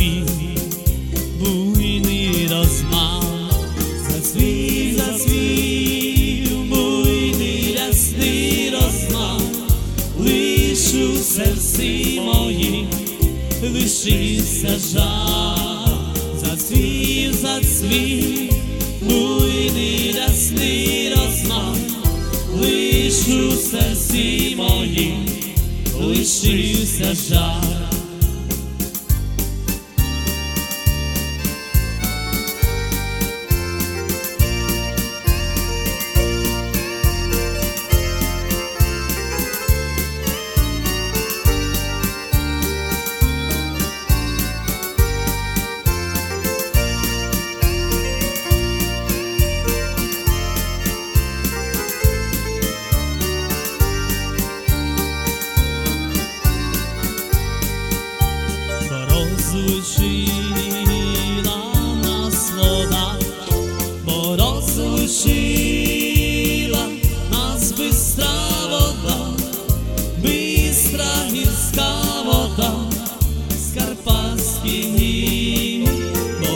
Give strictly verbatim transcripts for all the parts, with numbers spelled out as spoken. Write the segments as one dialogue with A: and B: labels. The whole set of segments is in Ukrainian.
A: зацвів буйний розмах, зацвів, зацвів буйний рясний розмах, лиш у серці моїм лишився жах. Зацвів, зацвів буйний рясний розмах, лиш у серці моїм лишився жах. Розлучила нас вода, бо розлучила нас бистра вода, бистра гірська вода з Карпатських гір. Бо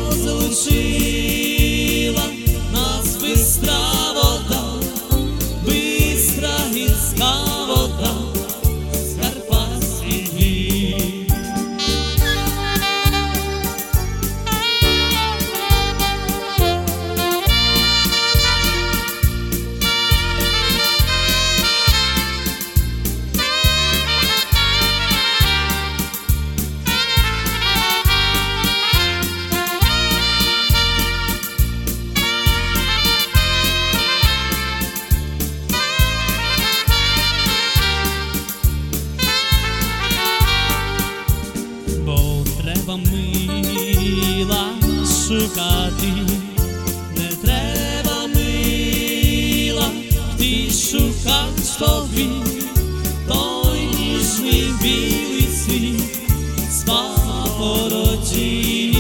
A: розлучила нас бистра вода, бистра гірська вода з Карпатських гір. Треба мила шукати, не треба мила йти шукать тобі, той ніжний білий світ з папороті.